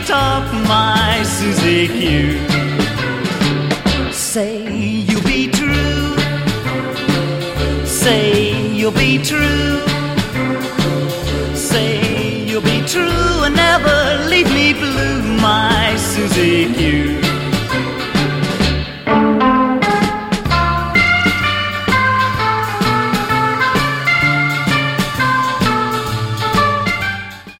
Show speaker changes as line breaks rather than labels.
talk, my Susie Q. Say you'll be true. Say you'll be true. Say you'll be true and never leave me blue, my Susie Q.